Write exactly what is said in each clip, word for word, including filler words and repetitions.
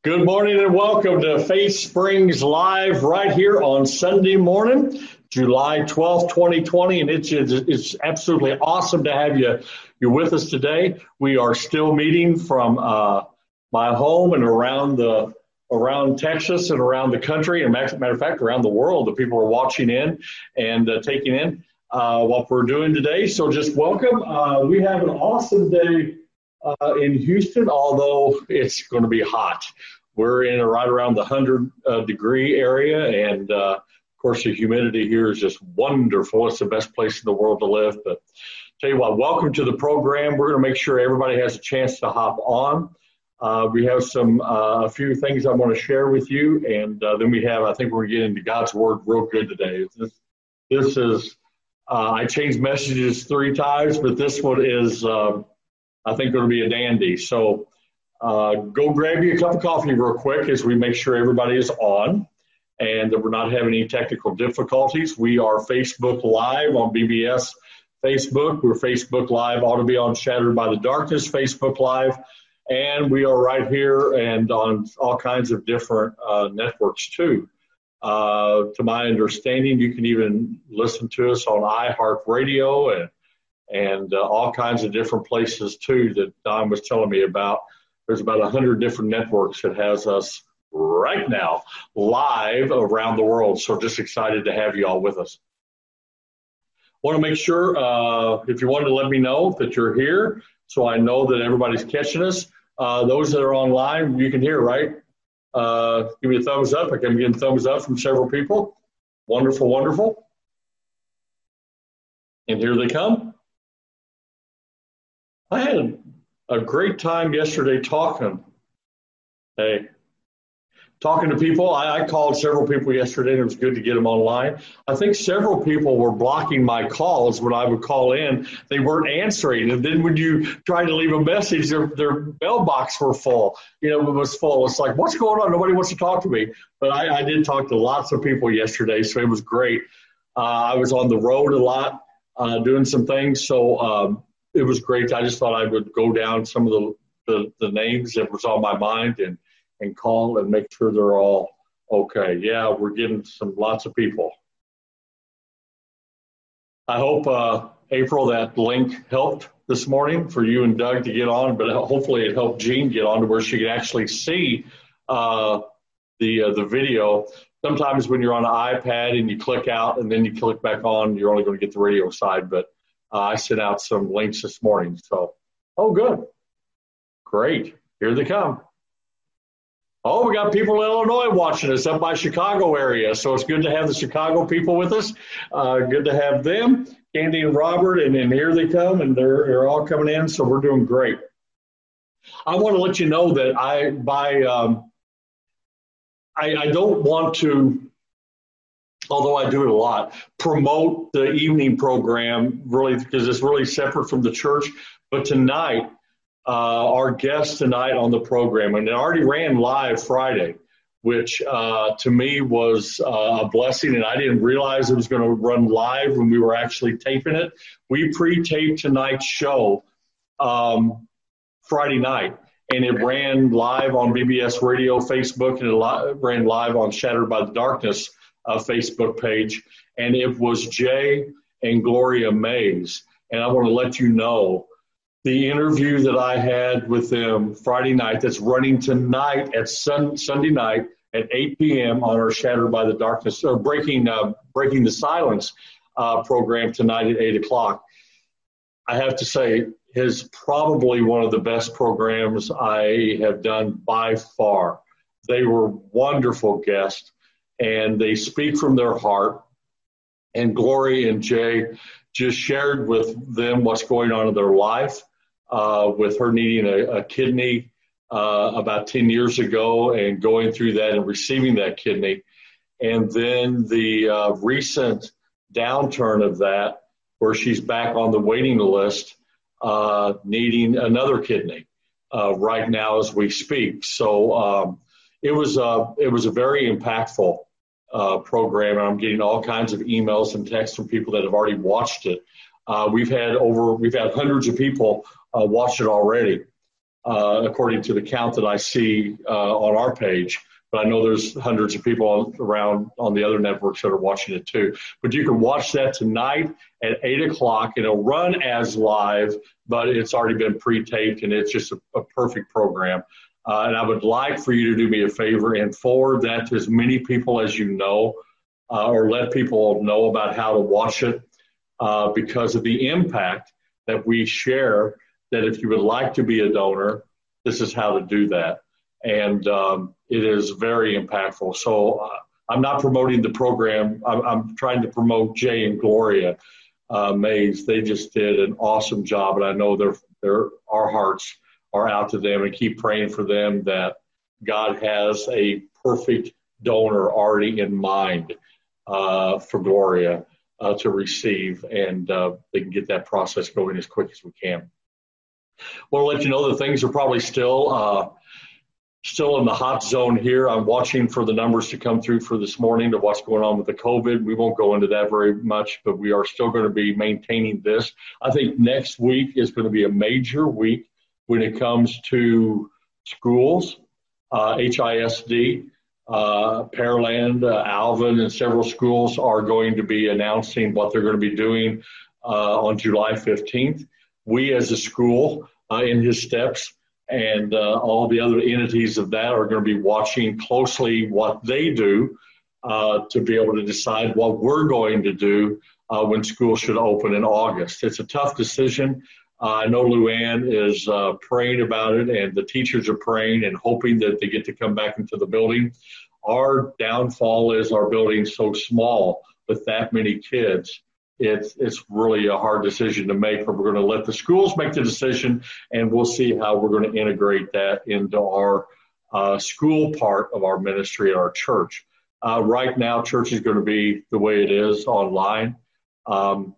Good morning and welcome to Faith Springs Live right here on Sunday morning, July twelfth, twenty twenty. And it's, it's absolutely awesome to have you you're with us today. We are still meeting from uh, my home and around the around Texas and around the country. And matter of fact, around the world, the people are watching in and uh, taking in uh, what we're doing today. So just welcome. Uh, we have an awesome day Uh, in Houston, although it's going to be hot. We're in a, right around the one hundred uh, degree area, and uh, of course the humidity here is just wonderful. It's the best place in the world to live. But tell you what, welcome to the program. We're going to make sure everybody has a chance to hop on. Uh, we have some uh, a few things I want to share with you, and uh, then we have, I think we're going to get into God's Word real good today. This, this is, uh, I changed messages three times, but this one is uh, I think it'll be a dandy. So uh, go grab you a cup of coffee real quick as we make sure everybody is on and that we're not having any technical difficulties. We are Facebook Live on B B S Facebook. We're Facebook Live, ought to be on Shattered by the Darkness Facebook Live. And we are right here and on all kinds of different uh, networks too. Uh, to my understanding, you can even listen to us on iHeartRadio and and uh, all kinds of different places, too, that Don was telling me about. There's about one hundred different networks that has us right now live around the world. So just excited to have you all with us. Want to make sure, uh, if you wanted to let me know that you're here, so I know that everybody's catching us. Uh, those that are online, you can hear, right? Uh, give me a thumbs up. I can get a thumbs up from several people. Wonderful, wonderful. And here they come. I had a great time yesterday talking. Hey, talking to people. I, I called several people yesterday, and it was good to get them online. I think several people were blocking my calls when I would call in. They weren't answering, and then when you try to leave a message, their their mailbox were full. You know, it was full. It's like, what's going on? Nobody wants to talk to me. But I, I did talk to lots of people yesterday, so it was great. Uh, I was on the road a lot, uh, doing some things, so. Um, It was great. I just thought I would go down some of the, the, the names that was on my mind and, and call and make sure they're all okay. Yeah, we're getting some lots of people. I hope, uh, April, that link helped this morning for you and Doug to get on, but hopefully it helped Jean get on to where she could actually see uh, the uh, the video. Sometimes when you're on an iPad and you click out and then you click back on, you're only going to get the radio side, but Uh, I sent out some links this morning. So, oh, good. Great. Here they come. Oh, we got people in Illinois watching us up by Chicago area. So it's good to have the Chicago people with us. Uh, good to have them, Candy and Robert. And, and here they come, and they're, they're all coming in. So we're doing great. I want to let you know that I, by, um, I, I don't want to, although I do it a lot, promote the evening program really because it's really separate from the church. But tonight, uh, our guest tonight on the program, and it already ran live Friday, which uh, to me was uh, a blessing, and I didn't realize it was going to run live when we were actually taping it. We pre-taped tonight's show um, Friday night, and it ran live on B B S Radio, Facebook, and it li- ran live on Shattered by the Darkness a Facebook page, and it was Jay and Gloria Mays. And I want to let you know the interview that I had with them Friday night that's running tonight at sun, Sunday night at eight p.m. on our Shattered by the Darkness, or Breaking uh, Breaking the Silence uh, program tonight at eight o'clock. I have to say, is probably one of the best programs I have done by far. They were wonderful guests, and they speak from their heart. And Gloria and Jay just shared with them what's going on in their life, uh, with her needing a, a kidney uh, about ten years ago and going through that and receiving that kidney. And then the uh, recent downturn of that, where she's back on the waiting list, uh, needing another kidney uh, right now as we speak. So um, it was a, it was a very impactful Uh, program, and I'm getting all kinds of emails and texts from people that have already watched it. Uh, we've had over, we've had hundreds of people uh, watch it already, uh, according to the count that I see uh, on our page. But I know there's hundreds of people around on the other networks that are watching it too. But you can watch that tonight at eight o'clock. It'll run as live, but it's already been pre-taped, and it's just a, a perfect program. Uh, and I would like for you to do me a favor and forward that to as many people as you know, uh, or let people know about how to watch it, uh, because of the impact that we share, that if you would like to be a donor, this is how to do that. And um, it is very impactful. So uh, I'm not promoting the program. I'm, I'm trying to promote Jay and Gloria uh, Mays. They just did an awesome job, and I know they're, they're, our hearts are out to them, and keep praying for them that God has a perfect donor already in mind uh, for Gloria uh, to receive, and uh, they can get that process going as quick as we can. I want to let you know that things are probably still uh, still in the hot zone here. I'm watching for the numbers to come through for this morning to what's going on with the COVID. We won't go into that very much, but we are still going to be maintaining this. I think next week is going to be a major week when it comes to schools, uh, H I S D, uh, Pearland, uh, Alvin, and several schools are going to be announcing what they're going to be doing uh, on July fifteenth. We as a school uh, in his steps, and uh, all the other entities of that are going to be watching closely what they do uh, to be able to decide what we're going to do uh, when school should open in August. It's a tough decision. Uh, I know Luann is uh, praying about it, and the teachers are praying and hoping that they get to come back into the building. Our downfall is our building's so small with that many kids. It's, it's really a hard decision to make, but we're going to let the schools make the decision, and we'll see how we're going to integrate that into our uh, school part of our ministry at our church. Uh, right now, church is going to be the way it is online. Um,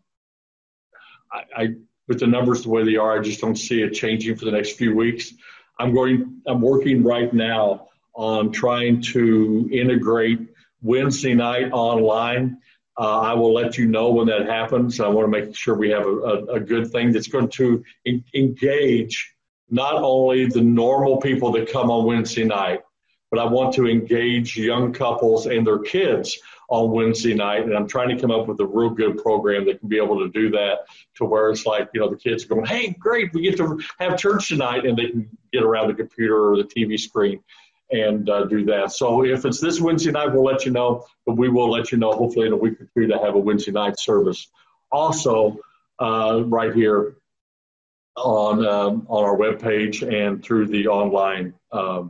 I, I, with the numbers the way they are, I just don't see it changing for the next few weeks. I'm going. I'm working right now on trying to integrate Wednesday night online. Uh, I will let you know when that happens. I want to make sure we have a, a, a good thing that's going to en- engage not only the normal people that come on Wednesday night, but I want to engage young couples and their kids on Wednesday night. And I'm trying to come up with a real good program that can be able to do that, to where it's like, you know, the kids are going, hey, great, we get to have church tonight, and they can get around the computer or the T V screen and uh, do that. So if it's this Wednesday night, we'll let you know, but we will let you know hopefully in a week or two to have a Wednesday night service. Also, uh, right here on um, on our webpage and through the online um,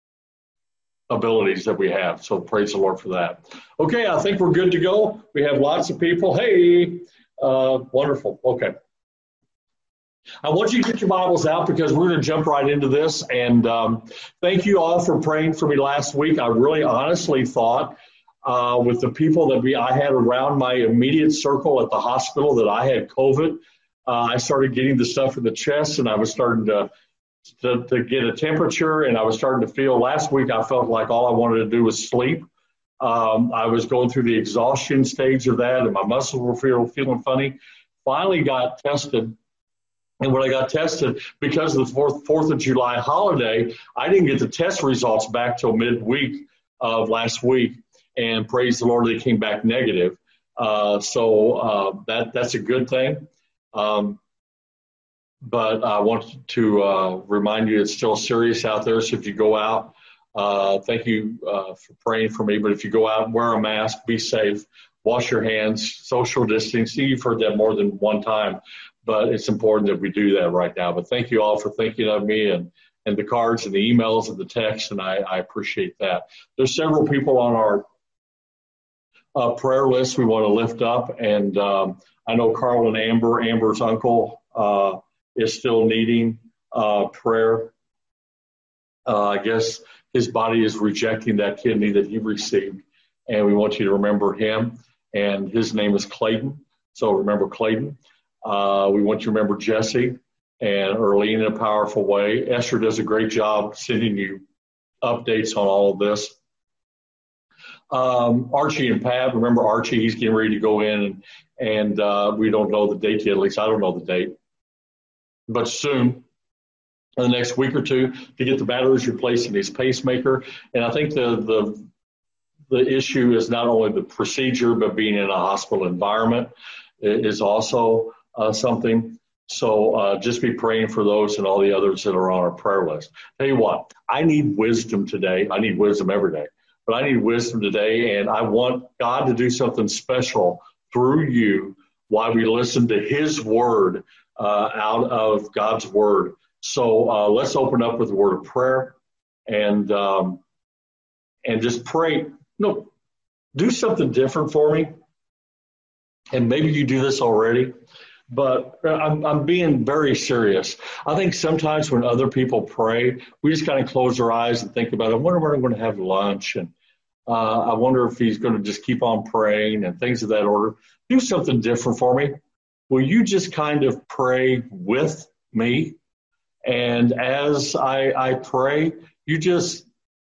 abilities that we have. So praise the Lord for that. Okay, I think we're good to go. We have lots of people. Hey, uh, wonderful. Okay. I want you to get your Bibles out because we're going to jump right into this. And um, thank you all for praying for me last week. I really honestly thought uh, with the people that we I had around my immediate circle at the hospital that I had COVID. Uh, I started getting the stuff in the chest, and I was starting to, to, to get a temperature, and I was starting to feel, last week I felt like all I wanted to do was sleep. Um, I was going through the exhaustion stage of that, and my muscles were feel, feeling funny. Finally got tested. And when I got tested, because of the fourth, fourth of July holiday, I didn't get the test results back till midweek of last week. And praise the Lord, they came back negative. Uh, so uh, that that's a good thing. Um, but I want to uh, remind you it's still serious out there. So if you go out, uh, thank you uh, for praying for me. But if you go out, wear a mask, be safe, wash your hands, social distancing. You've heard that more than one time. But it's important that we do that right now. But thank you all for thinking of me and, and the cards and the emails and the texts, and I, I appreciate that. There's several people on our uh, prayer list we want to lift up, and um, I know Carl and Amber, Amber's uncle, uh, is still needing uh, prayer. Uh, I guess his body is rejecting that kidney that he received, and we want you to remember him, and his name is Clayton, so remember Clayton. Uh, we want you to remember Jesse and Earlene in a powerful way. Esther does a great job sending you updates on all of this. Um, Archie and Pat, remember Archie, he's getting ready to go in, and, and uh, we don't know the date yet, at least I don't know the date. But soon, in the next week or two to get the batteries replaced in his pacemaker. And I think the the the issue is not only the procedure, but being in a hospital environment is also uh, something. So uh, just be praying for those and all the others that are on our prayer list. Tell you what, I need wisdom today. I need wisdom every day, but I need wisdom today, and I want God to do something special through you while we listen to his word uh, out of God's word. So uh, let's open up with a word of prayer and um, and just pray. No, do something different for me. And maybe you do this already, but I'm, I'm being very serious. I think sometimes when other people pray, we just kind of close our eyes and think about, I wonder where I'm going to have lunch. And uh, I wonder if he's going to just keep on praying and things of that order. Do something different for me. Will you just kind of pray with me? And as I, I pray, you just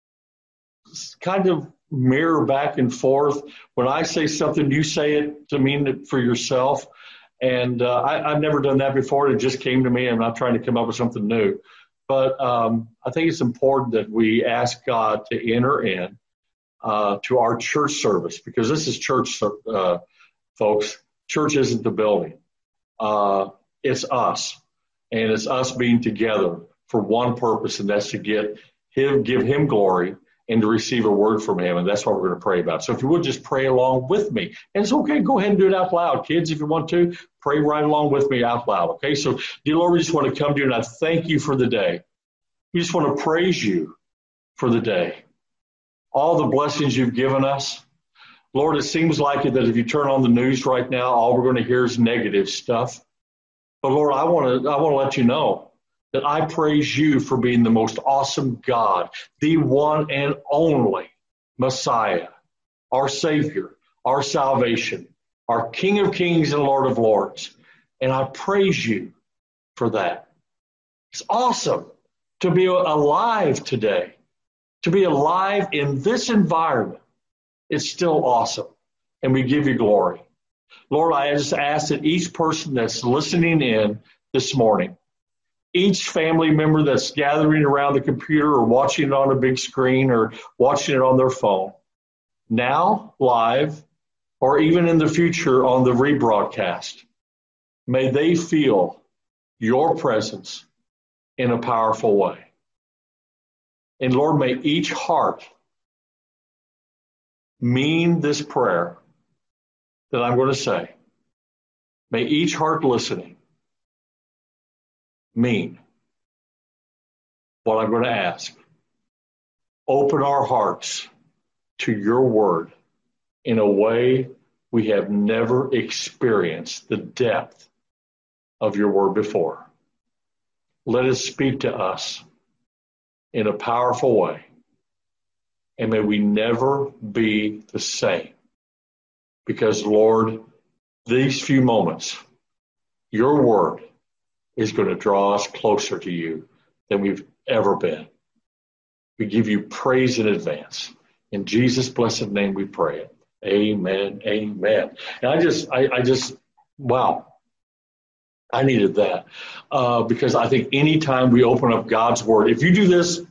kind of mirror back and forth. When I say something, you say it to mean it for yourself. And uh, I, I've never done that before. It just came to me. I'm not trying to come up with something new. But um, I think it's important that we ask God to enter in uh, to our church service, because this is church, uh, folks. Church isn't the building. Uh, it's us. And it's us being together for one purpose, and that's to get him, give him glory and to receive a word from him. And that's what we're going to pray about. So if you would just pray along with me. And it's okay, go ahead and do it out loud. Kids, if you want to, pray right along with me out loud. Okay, so dear Lord, we just want to come to you and I thank you for the day. We just want to praise you for the day. All the blessings you've given us. Lord, it seems like it that if you turn on the news right now, all we're going to hear is negative stuff. But Lord, I want to I want to let you know that I praise you for being the most awesome God, the one and only Messiah, our Savior, our salvation, our King of Kings and Lord of Lords. And I praise you for that. It's awesome to be alive today, to be alive in this environment. It's still awesome. And we give you glory. Lord, I just ask that each person that's listening in this morning, each family member that's gathering around the computer or watching it on a big screen or watching it on their phone, now live or even in the future on the rebroadcast, may they feel your presence in a powerful way. And Lord, may each heart mean this prayer that I'm going to say. May each heart listening mean what I'm going to ask. Open our hearts to your word in a way we have never experienced the depth of your word before. Let it speak to us in a powerful way. And may we never be the same. Because, Lord, these few moments, your word is going to draw us closer to you than we've ever been. We give you praise in advance. In Jesus' blessed name we pray it. Amen, amen. And I just, I, I just, wow, I needed that. Uh, because I think anytime we open up God's word, if you do this,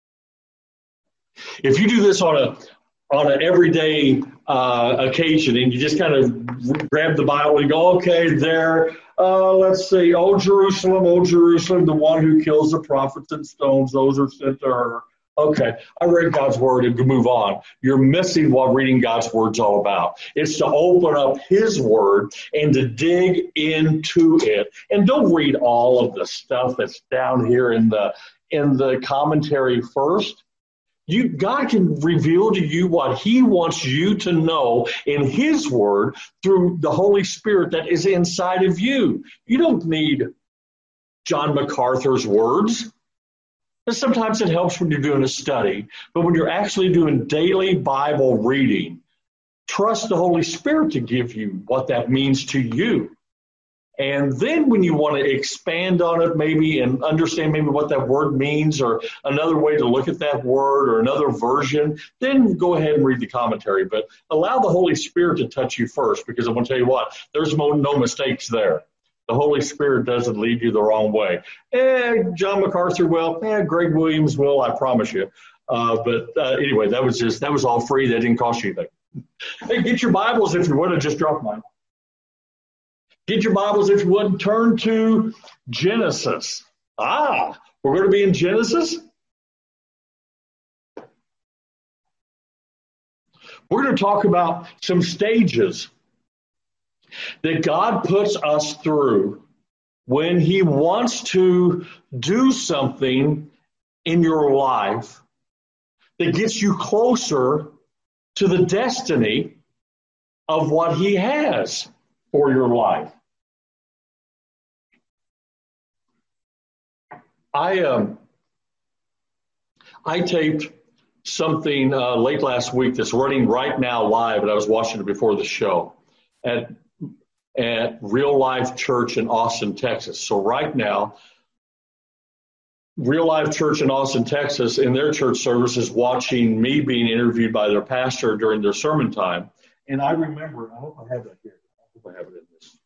if you do this on a on an everyday uh, occasion, and you just kind of grab the Bible and go, okay, there, uh, let's see, oh, Jerusalem, oh, Jerusalem, the one who kills the prophets and stones, those are sent to her. Okay, I read God's word and move on. You're missing what reading God's word's all about. It's to open up his word and to dig into it. And don't read all of the stuff that's down here in the in the commentary first. You, God can reveal to you what he wants you to know in his word through the Holy Spirit that is inside of you. You don't need John MacArthur's words. And sometimes it helps when you're doing a study, but when you're actually doing daily Bible reading, trust the Holy Spirit to give you what that means to you. And then when you want to expand on it maybe and understand maybe what that word means or another way to look at that word or another version, then go ahead and read the commentary. But allow the Holy Spirit to touch you first, because I'm going to tell you what, there's no, no mistakes there. The Holy Spirit doesn't lead you the wrong way. Eh, John MacArthur will. Eh, Greg Williams will, I promise you. Uh, but uh, anyway, that was just, that was all free. That didn't cost you anything. Hey, get your Bibles if you would. I just dropped mine. Get your Bibles if you would. Turn to Genesis. Ah, we're going to be in Genesis. We're going to talk about some stages that God puts us through when he wants to do something in your life that gets you closer to the destiny of what he has for your life. I um, I taped something uh, late last week that's running right now live, and I was watching it before the show at at Real Life Church in Austin, Texas. So right now, Real Life Church in Austin, Texas, in their church service is watching me being interviewed by their pastor during their sermon time. And I remember, I hope I have that here. I hope I have it in this.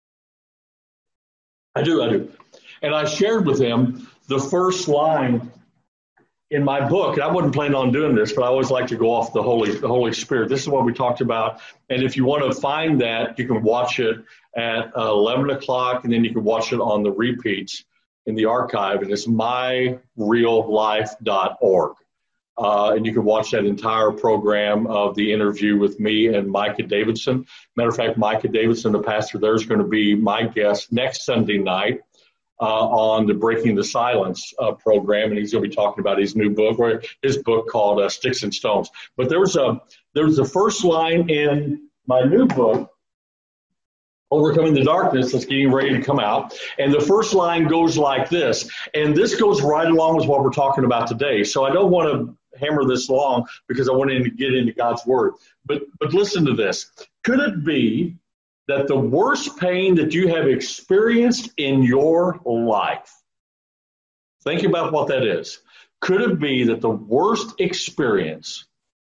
I do, I do. And I shared with him the first line in my book. And I wasn't planning on doing this, but I always like to go off the Holy, the Holy Spirit. This is what we talked about. And if you want to find that, you can watch it at uh, eleven o'clock, and then you can watch it on the repeats in the archive. And it's my real life dot org. Uh, and you can watch that entire program of the interview with me and Micah Davidson. Matter of fact, Micah Davidson, the pastor there, is going to be my guest next Sunday night uh, on the Breaking the Silence uh, program, and he's going to be talking about his new book, or his book called uh, Sticks and Stones. But there was a there was the first line in my new book, Overcoming the Darkness, that's getting ready to come out. And the first line goes like this. And this goes right along with what we're talking about today. So I don't want to hammer this long because I want to get into God's word. But but listen to this. Could it be that the worst pain that you have experienced in your life, think about what that is. Could it be that the worst experience,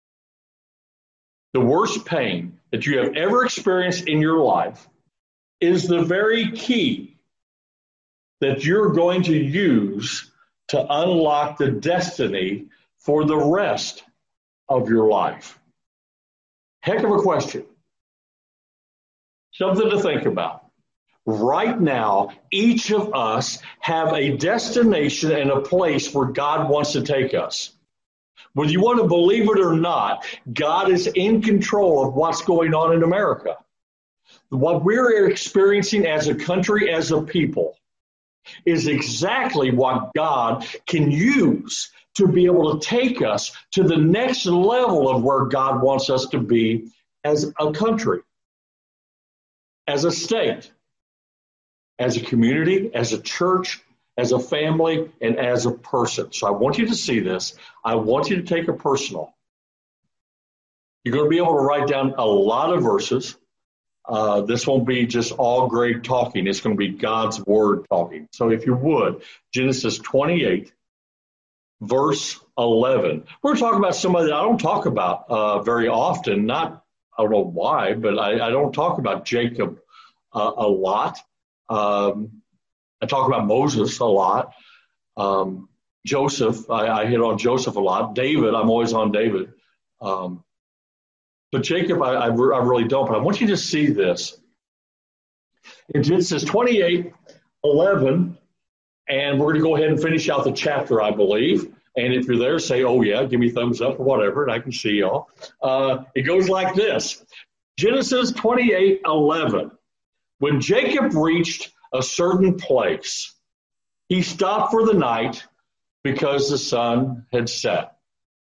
the worst pain that you have ever experienced in your life is the very key that you're going to use to unlock the destiny for the rest of your life? Heck of a question. Something to think about. Right now, each of us have a destination and a place where God wants to take us. Whether you want to believe it or not, God is in control of what's going on in America. What we're experiencing as a country, as a people, is exactly what God can use to be able to take us to the next level of where God wants us to be as a country, as a state, as a community, as a church, as a family, and as a person. So I want you to see this. I want you to take it personal. You're going to be able to write down a lot of verses. Uh, this won't be just all Greg talking. It's going to be God's word talking. So if you would, Genesis twenty-eight, verse eleven. We're talking about somebody that I don't talk about uh, very often. Not, I don't know why, but I, I don't talk about Jacob uh, a lot. Um, I talk about Moses a lot. Um, Joseph, I, I hit on Joseph a lot. David, I'm always on David. Um, But Jacob, I, I, I really don't. But I want you to see this. In Genesis twenty-eight, eleven, and we're going to go ahead and finish out the chapter, I believe. And if you're there, say, oh, yeah, give me a thumbs up or whatever, and I can see y'all. Uh, it goes like this. Genesis twenty-eight, eleven. When Jacob reached a certain place, he stopped for the night because the sun had set.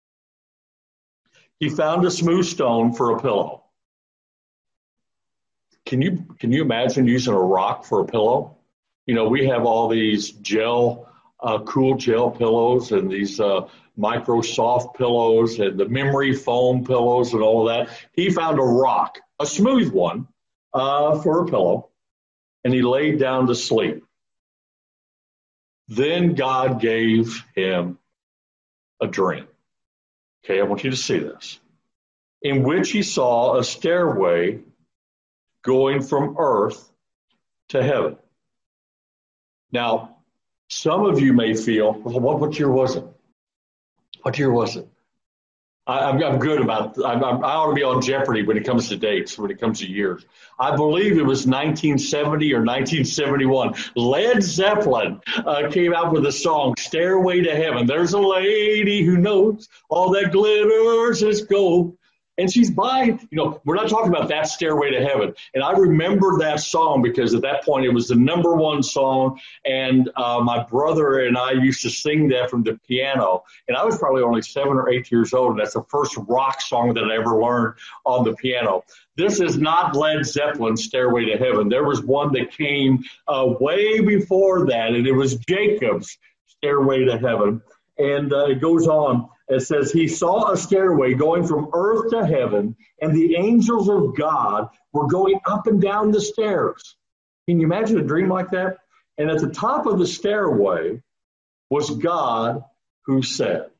He found a smooth stone for a pillow. Can you can you imagine using a rock for a pillow? You know, we have all these gel, uh, cool gel pillows and these uh, micro soft pillows and the memory foam pillows and all of that. He found a rock, a smooth one, uh, for a pillow, and he laid down to sleep. Then God gave him a dream. Okay, I want you to see this. In which he saw a stairway going from earth to heaven. Now, some of you may feel, well, what, what year was it? What year was it? I, I'm, I'm good about, I'm, I'm, I ought to be on Jeopardy when it comes to dates, when it comes to years. I believe it was nineteen seventy or nineteen seventy-one. Led Zeppelin uh, came out with a song, Stairway to Heaven. There's a lady who knows all that glitters is gold. And she's by, you know, we're not talking about that Stairway to Heaven. And I remember that song because at that point it was the number one song. And uh, my brother and I used to sing that from the piano. And I was probably only seven or eight years old. And that's the first rock song that I ever learned on the piano. This is not Led Zeppelin's Stairway to Heaven. There was one that came uh, way before that. And it was Jacob's Stairway to Heaven. And uh, it goes on. It says, he saw a stairway going from earth to heaven, and the angels of God were going up and down the stairs. Can you imagine a dream like that? And at the top of the stairway was God who said,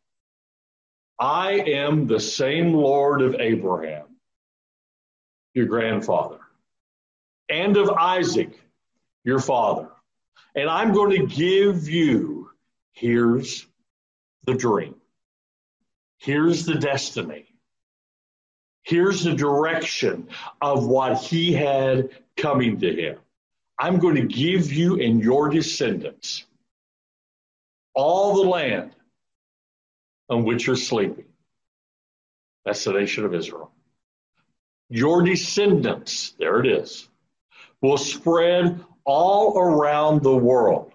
I am the same Lord of Abraham, your grandfather, and of Isaac, your father. And I'm going to give you, here's the dream. Here's the destiny. Here's the direction of what he had coming to him. I'm going to give you and your descendants all the land on which you're sleeping. That's the nation of Israel. Your descendants, there it is, will spread all around the world.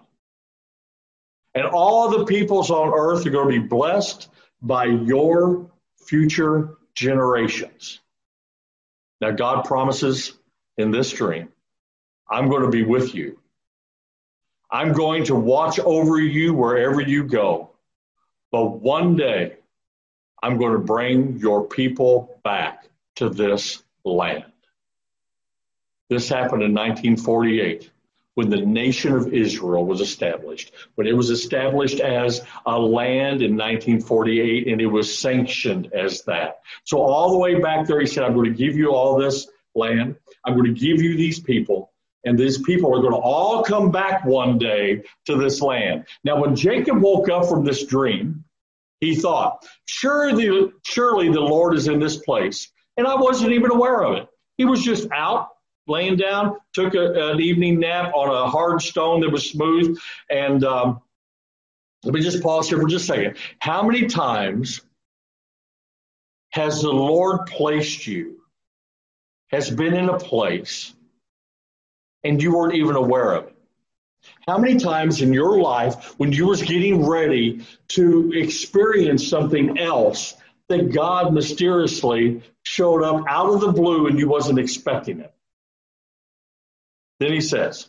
And all the peoples on earth are going to be blessed by your future generations. Now, God promises in this dream, I'm going to be with you. I'm going to watch over you wherever you go. But one day, I'm going to bring your people back to this land. This happened in nineteen forty-eight. When the nation of Israel was established, when it was established as a land in nineteen forty-eight, and it was sanctioned as that. So all the way back there, he said, I'm going to give you all this land. I'm going to give you these people, and these people are going to all come back one day to this land. Now, when Jacob woke up from this dream, he thought, surely, surely the Lord is in this place, and I wasn't even aware of it. He was just out, laying down, took a, an evening nap on a hard stone that was smooth. And um, let me just pause here for just a second. How many times has the Lord placed you, has been in a place, and you weren't even aware of it? How many times in your life, when you was getting ready to experience something else, that God mysteriously showed up out of the blue and you wasn't expecting it? Then he says,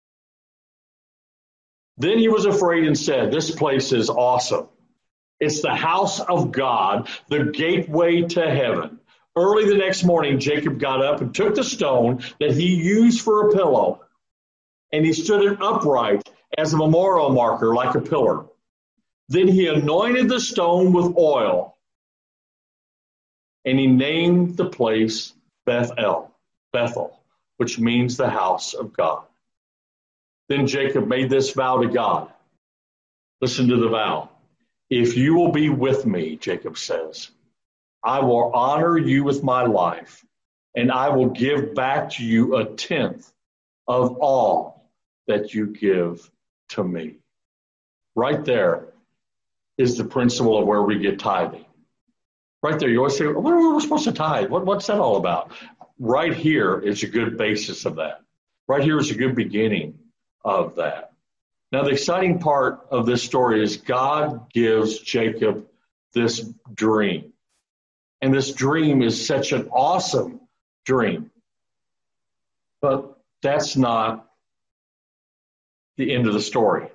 then he was afraid and said, this place is awesome. It's the house of God, the gateway to heaven. Early the next morning, Jacob got up and took the stone that he used for a pillow, and he stood it upright as a memorial marker, like a pillar. Then he anointed the stone with oil, and he named the place Bethel, Bethel, which means the house of God. Then Jacob made this vow to God. Listen to the vow. If you will be with me, Jacob says, I will honor you with my life, and I will give back to you a tenth of all that you give to me. Right there is the principle of where we get tithing. Right there, you always say, what are we supposed to tithe? What, what's that all about? Right here is a good basis of that. Right here is a good beginning of that. Now, the exciting part of this story is God gives Jacob this dream. And this dream is such an awesome dream. But that's not the end of the story.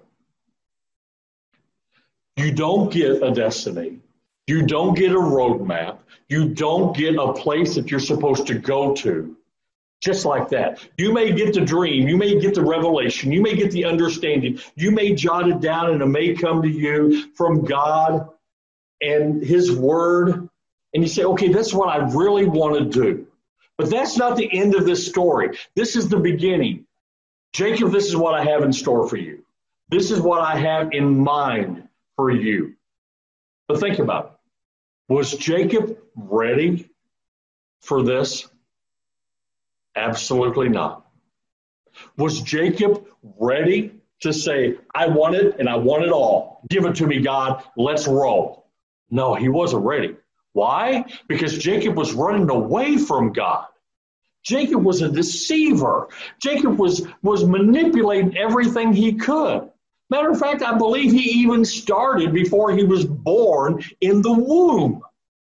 You don't get a destiny. You don't get a roadmap. You don't get a place that you're supposed to go to just like that. You may get the dream. You may get the revelation. You may get the understanding. You may jot it down, and it may come to you from God and his word. And you say, okay, that's what I really want to do. But that's not the end of this story. This is the beginning. Jacob, this is what I have in store for you. This is what I have in mind for you. But think about it. Was Jacob ready for this? Absolutely not. Was Jacob ready to say, I want it and I want it all. Give it to me, God. Let's roll. No, he wasn't ready. Why? Because Jacob was running away from God. Jacob was a deceiver. Jacob was, was manipulating everything he could. Matter of fact, I believe he even started before he was born in the womb.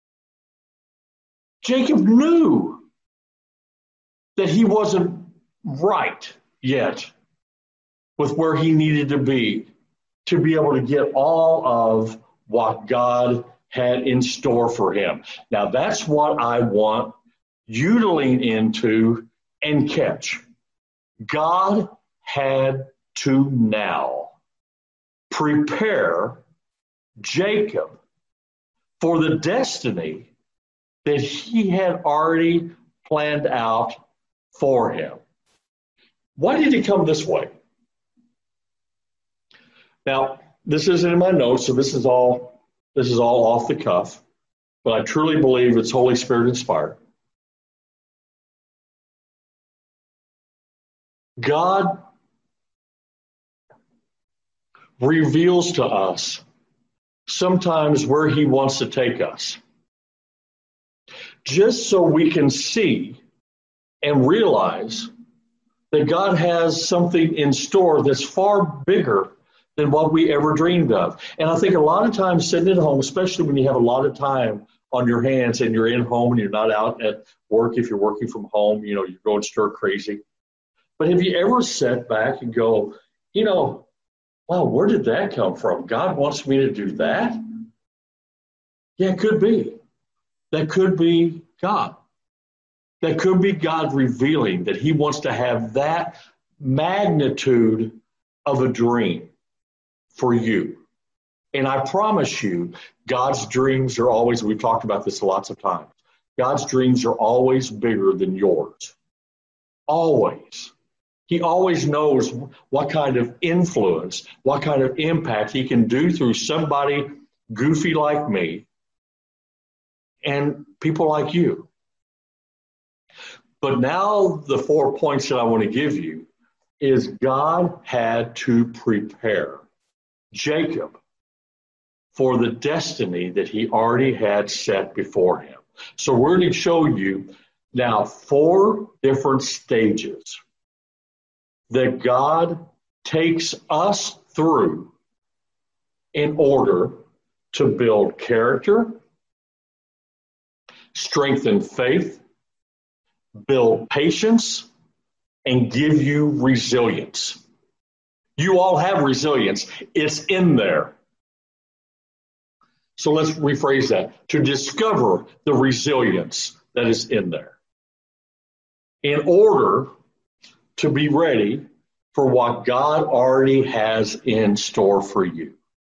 Jacob knew that he wasn't right yet with where he needed to be to be able to get all of what God had in store for him. Now, that's what I want you to lean into and catch. God had to now prepare Jacob for the destiny that he had already planned out for him. Why did it come this way? Now, this isn't in my notes, so this is all this is all off the cuff, but I truly believe it's Holy Spirit inspired. God reveals to us sometimes where he wants to take us, just so we can see and realize that God has something in store that's far bigger than what we ever dreamed of. And I think a lot of times sitting at home, especially when you have a lot of time on your hands and you're in home and you're not out at work, if you're working from home, you know, you're going stir crazy. But have you ever sat back and go, you know, wow, where did that come from? God wants me to do that? Yeah, it could be. That could be God. That could be God revealing that he wants to have that magnitude of a dream for you. And I promise you, God's dreams are always, we've talked about this lots of times, God's dreams are always bigger than yours. Always. He always knows what kind of influence, what kind of impact he can do through somebody goofy like me and people like you. But now the four points that I want to give you is God had to prepare Jacob for the destiny that he already had set before him. So we're going to show you now four different stages that God takes us through in order to build character, strengthen faith, build patience, and give you resilience. You all have resilience. It's in there. So let's rephrase that. To discover the resilience that is in there in order to be ready for what God already has in store for you.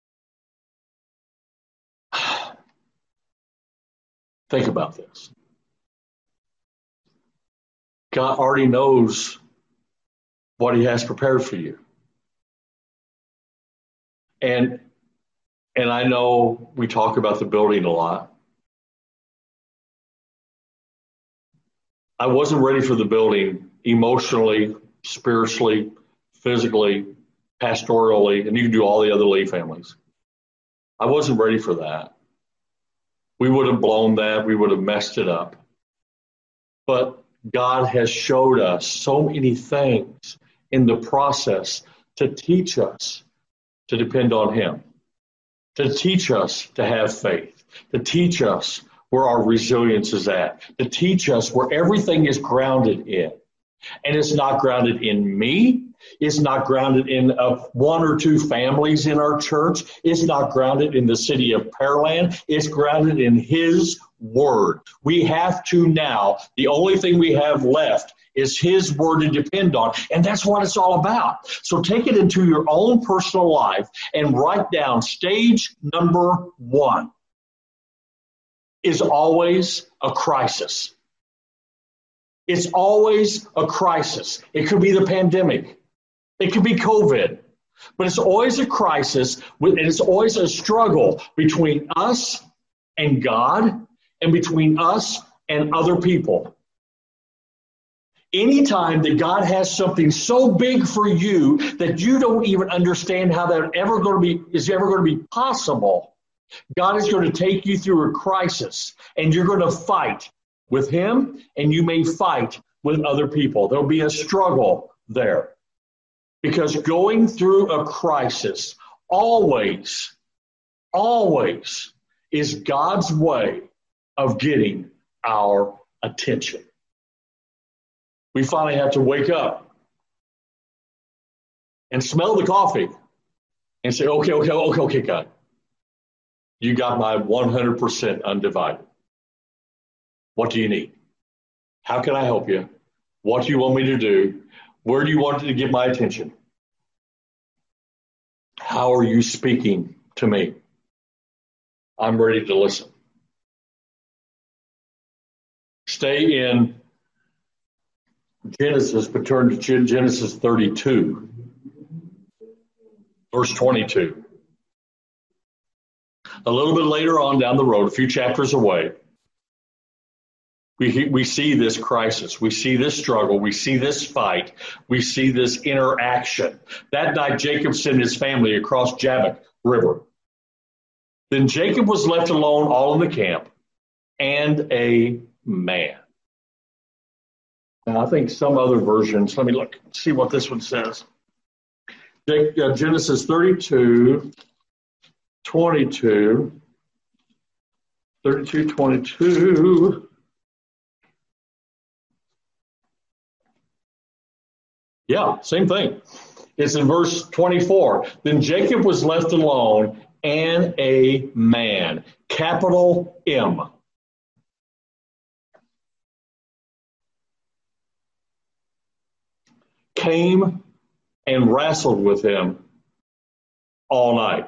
Think about this. God already knows what he has prepared for you. And and I know we talk about the building a lot. I wasn't ready for the building emotionally, spiritually, physically, pastorally, and you can do all the other Lee families. I wasn't ready for that. We would have blown that. We would have messed it up. But God has showed us so many things in the process to teach us to depend on him, to teach us to have faith, to teach us where our resilience is at, to teach us where everything is grounded in. And it's not grounded in me. It's not grounded in uh, one or two families in our church. It's not grounded in the city of Pearland. It's grounded in his word. We have to now, the only thing we have left is his word to depend on. And that's what it's all about. So take it into your own personal life and write down stage number one is always a crisis. It's always a crisis. It could be the pandemic. It could be COVID. But it's always a crisis, and it's always a struggle between us and God and between us and other people. Anytime that God has something so big for you that you don't even understand how that ever going to be is ever going to be possible, God is going to take you through a crisis, and you're going to fight with him, and you may fight with other people. There'll be a struggle there. Because going through a crisis always, always is God's way of getting our attention. We finally have to wake up and smell the coffee and say, okay, okay, okay, okay, God, you got my one hundred percent undivided. What do you need? How can I help you? What do you want me to do? Where do you want to get my attention? How are you speaking to me? I'm ready to listen. Stay in Genesis, but turn to Genesis thirty-two, verse twenty-two. A little bit later on down the road, a few chapters away, we, we see this crisis. We see this struggle. We see this fight. We see this interaction. That night, Jacob sent his family across Jabbok River. Then Jacob was left alone all in the camp, and a man. Now, I think some other versions, let me look, see what this one says. Genesis thirty-two, twenty-two, thirty-two, twenty-two. Yeah, same thing. It's in verse twenty-four. Then Jacob was left alone, and a man, capital M. Came and wrestled with him all night.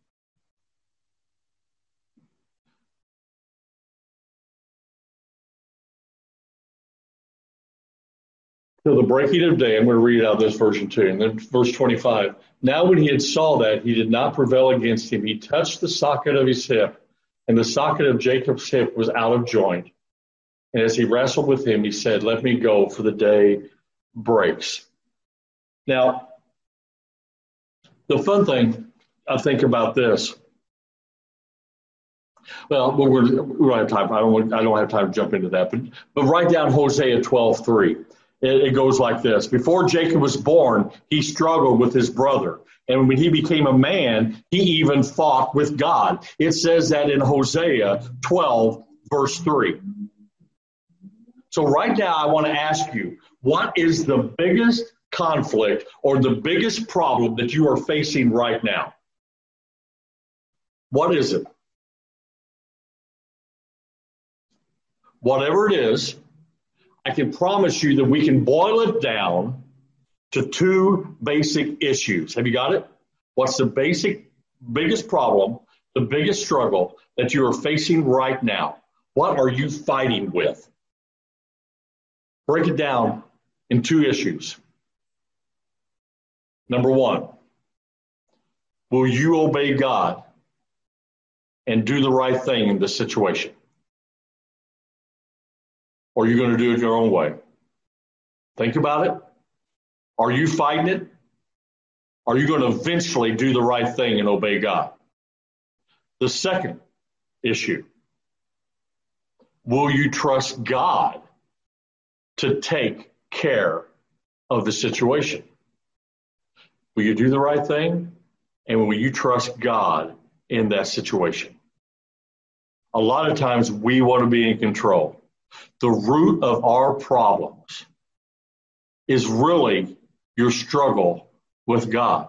Till the breaking of day. I'm going to read out this version too. And then verse twenty-five. Now when he had saw that, he did not prevail against him. He touched the socket of his hip, and the socket of Jacob's hip was out of joint. And as he wrestled with him, he said, let me go, for the day breaks. Now, the fun thing I think about this, well, we're, we don't have time. I don't. I don't have time to jump into that. But but write down Hosea twelve three. It, it goes like this: before Jacob was born, he struggled with his brother, and when he became a man, he even fought with God. It says that in Hosea twelve verse three. So right now, I want to ask you, what is the biggest conflict or the biggest problem that you are facing right now? What is it? Whatever it is, I can promise you that we can boil it down to two basic issues. Have you got it? What's the basic, biggest problem, the biggest struggle that you are facing right now? What are you fighting with? Break it down in two issues. Number one, will you obey God and do the right thing in this situation? Or are you going to do it your own way? Think about it. Are you fighting it? Are you going to eventually do the right thing and obey God? The second issue, will you trust God to take care of the situation? Will you do the right thing? And will you trust God in that situation? A lot of times we want to be in control. The root of our problems is really your struggle with God.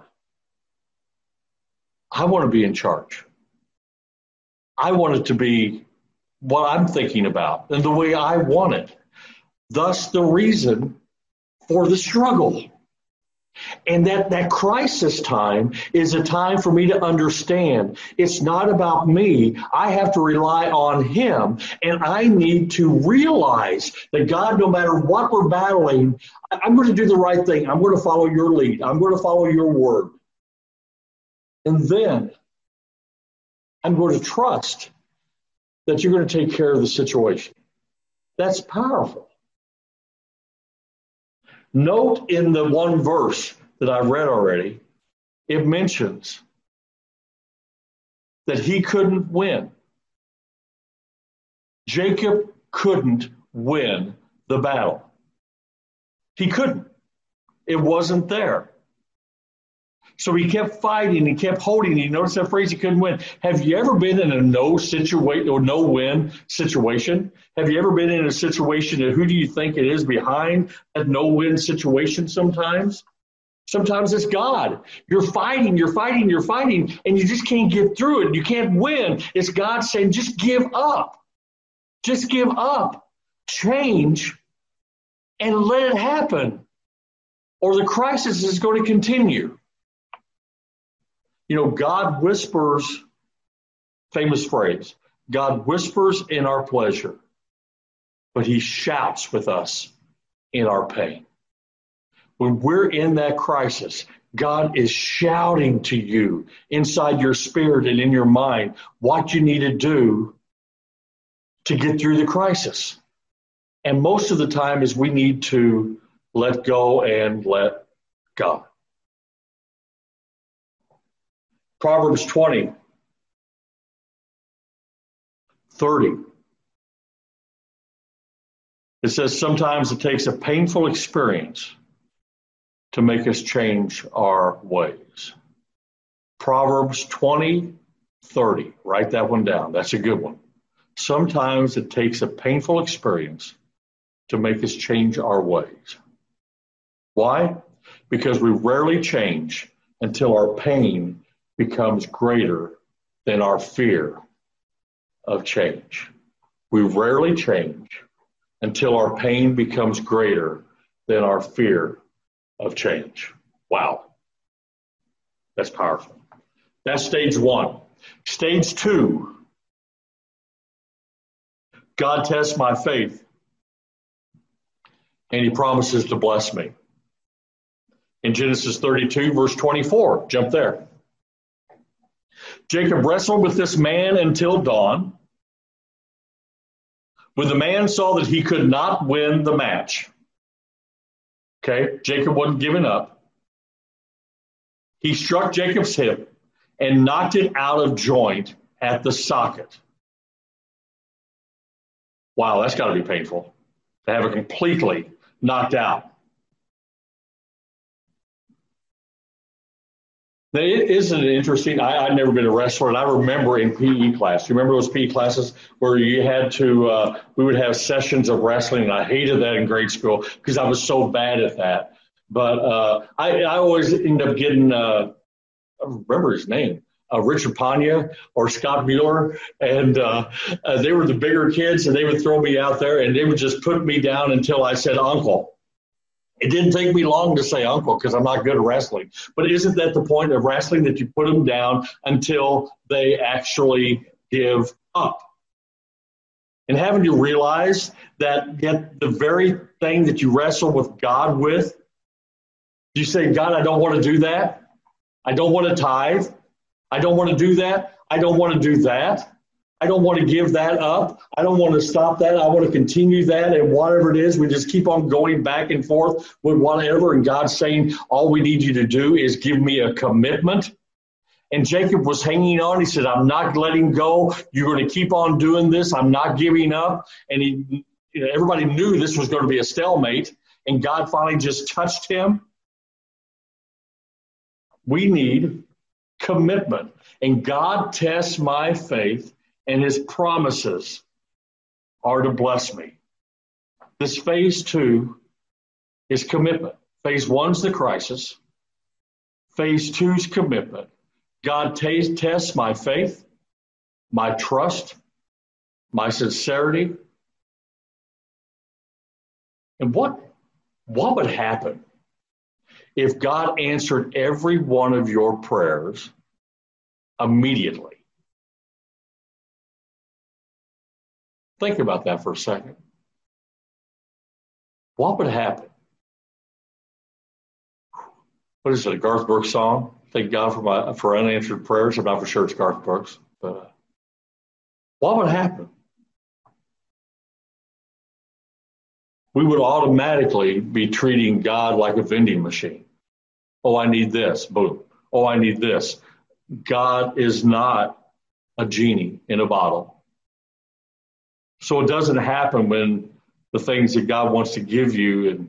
I want to be in charge. I want it to be what I'm thinking about and the way I want it. Thus the reason for the struggle. And that, that crisis time is a time for me to understand it's not about me. I have to rely on him. And I need to realize that God, no matter what we're battling, I'm going to do the right thing. I'm going to follow your lead. I'm going to follow your word. And then I'm going to trust that you're going to take care of the situation. That's powerful. Note in the one verse that I read already, it mentions that he couldn't win. Jacob couldn't win the battle. He couldn't. It wasn't there. So he kept fighting, he kept holding. You notice that phrase, he couldn't win. Have you ever been in a no situation or no win situation? Have you ever been in a situation that who do you think it is behind that no win situation sometimes? Sometimes it's God. You're fighting, you're fighting, you're fighting, and you just can't get through it. You can't win. It's God saying, just give up. Just give up. Change and let it happen. Or the crisis is going to continue. You know, God whispers, famous phrase, God whispers in our pleasure, but he shouts with us in our pain. When we're in that crisis, God is shouting to you inside your spirit and in your mind what you need to do to get through the crisis. And most of the time is we need to let go and let God. Proverbs twenty, thirty. It says sometimes it takes a painful experience to make us change our ways. Proverbs twenty, thirty. Write that one down. That's a good one. Sometimes it takes a painful experience to make us change our ways. Why? Because we rarely change until our pain becomes greater than our fear of change. We rarely change until our pain becomes greater than our fear of change. Wow. That's powerful. That's stage one. Stage two, God tests my faith and he promises to bless me. In Genesis thirty-two, verse twenty-four, jump there. Jacob wrestled with this man until dawn. When the man saw that he could not win the match, okay, Jacob wasn't giving up. He struck Jacob's hip and knocked it out of joint at the socket. Wow, that's got to be painful to have it completely knocked out. Now, isn't it interesting? I, I've never been a wrestler, and I remember in P E class. You remember those P E classes where you had to, uh, we would have sessions of wrestling, and I hated that in grade school because I was so bad at that. But uh, I, I always end up getting, uh, I don't remember his name, uh, Richard Panya or Scott Mueller, and uh, uh, they were the bigger kids, and they would throw me out there, and they would just put me down until I said uncle. It didn't take me long to say uncle because I'm not good at wrestling. But isn't that the point of wrestling, that you put them down until they actually give up? And haven't you realized that yet the very thing that you wrestle with God with, you say, God, I don't want to do that. I don't want to tithe. I don't want to do that. I don't want to do that. I don't want to give that up. I don't want to stop that. I want to continue that. And whatever it is, we just keep on going back and forth with whatever. And God's saying, all we need you to do is give me a commitment. And Jacob was hanging on. He said, I'm not letting go. You're going to keep on doing this. I'm not giving up. And he, you know, everybody knew this was going to be a stalemate. And God finally just touched him. We need commitment. And God tests my faith. And his promises are to bless me. This phase two is commitment. Phase one's the crisis. Phase two's commitment. God t- tests my faith, my trust, my sincerity. And what, what would happen if God answered every one of your prayers immediately? Think about that for a second. What would happen? What is it, a Garth Brooks song? thank God for my for unanswered prayers. I'm not for sure it's Garth Brooks, but uh, what would happen? We would automatically be treating God like a vending machine. Oh, I need this. Boom. Oh, I need this. God is not a genie in a bottle. So it doesn't happen when the things that God wants to give you and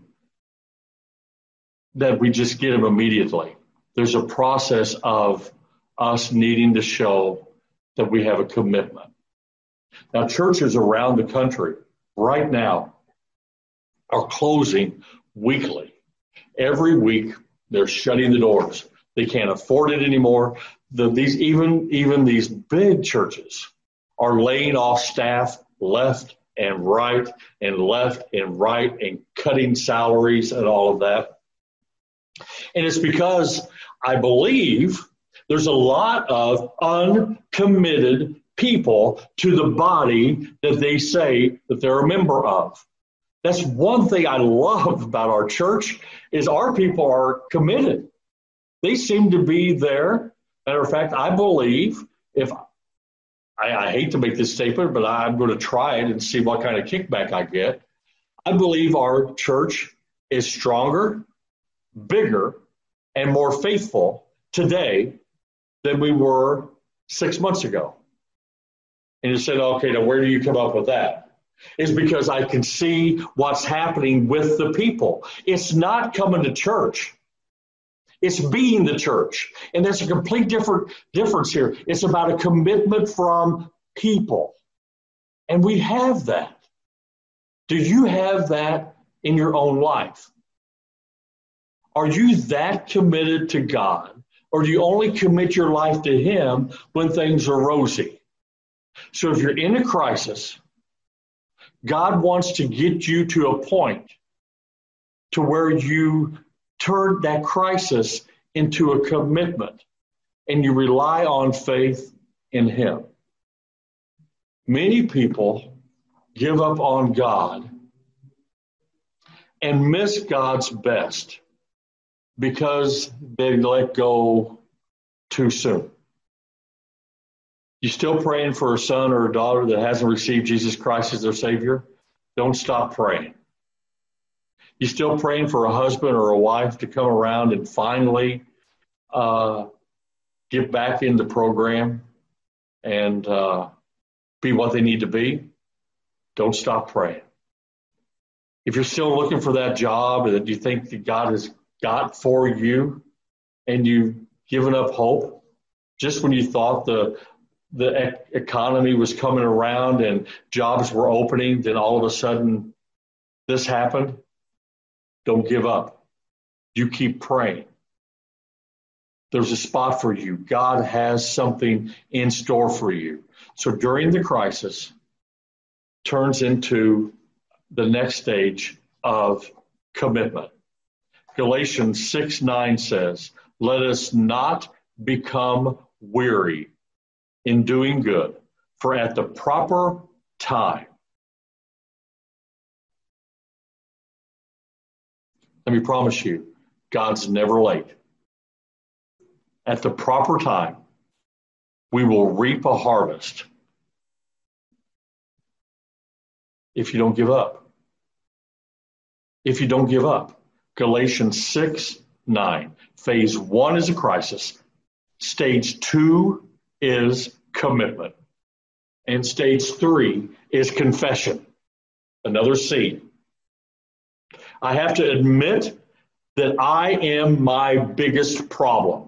that we just get them immediately. There's a process of us needing to show that we have a commitment. Now, churches around the country right now are closing weekly. Every week, they're shutting the doors. They can't afford it anymore. The, these even even these big churches are laying off staff left and right and left and right and cutting salaries and all of that. And it's because I believe there's a lot of uncommitted people to the body that they say that they're a member of. That's one thing I love about our church is our people are committed. They seem to be there. Matter of fact, I believe if I, I hate to make this statement, but I'm going to try it and see what kind of kickback I get. I believe our church is stronger, bigger, and more faithful today than we were six months ago. And you said, okay, now where do you come up with that? Is because I can see what's happening with the people. It's not coming to church. It's being the church. And there's a complete different difference here. It's about a commitment from people. And we have that. Do you have that in your own life? Are you that committed to God? Or do you only commit your life to Him when things are rosy? So if you're in a crisis, God wants to get you to a point to where you turn that crisis into a commitment and you rely on faith in Him. Many people give up on God and miss God's best because they let go too soon. You still praying for a son or a daughter that hasn't received Jesus Christ as their Savior? Don't stop praying. You still praying for a husband or a wife to come around and finally uh, get back in the program and uh, be what they need to be? Don't stop praying. If you're still looking for that job that you think that God has got for you and you've given up hope, just when you thought the the ec- economy was coming around and jobs were opening, then all of a sudden this happened. Don't give up. You keep praying. There's a spot for you. God has something in store for you. So during the crisis, turns into the next stage of commitment. Galatians six nine says, let us not become weary in doing good, for at the proper time. Let me promise you, God's never late. At the proper time, we will reap a harvest if you don't give up. If you don't give up. Galatians six nine. Phase one is a crisis. Stage two is commitment. And stage three is confession. Another C. I have to admit that I am my biggest problem.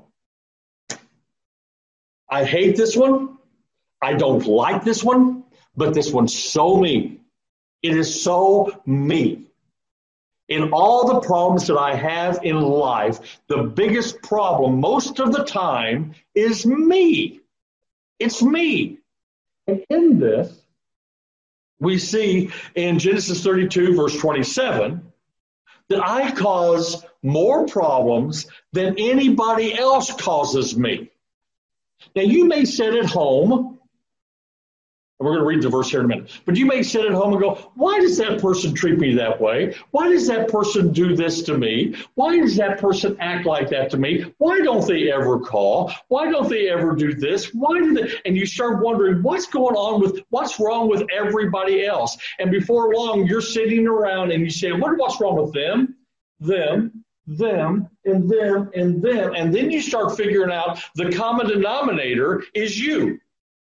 I hate this one. I don't like this one, but this one's so me. It is so me. In all the problems that I have in life, the biggest problem most of the time is me. It's me. And in this, we see in Genesis thirty-two, verse twenty-seven, that I cause more problems than anybody else causes me. Now, you may sit at home And we're going to read the verse here in a minute. But you may sit at home and go, why does that person treat me that way? Why does that person do this to me? Why does that person act like that to me? Why don't they ever call? Why don't they ever do this? Why do they? And you start wondering, what's going on with, what's wrong with everybody else? And before long, you're sitting around and you say, I wonder what's wrong with them, them, them, and them, and them. And then you start figuring out the common denominator is you.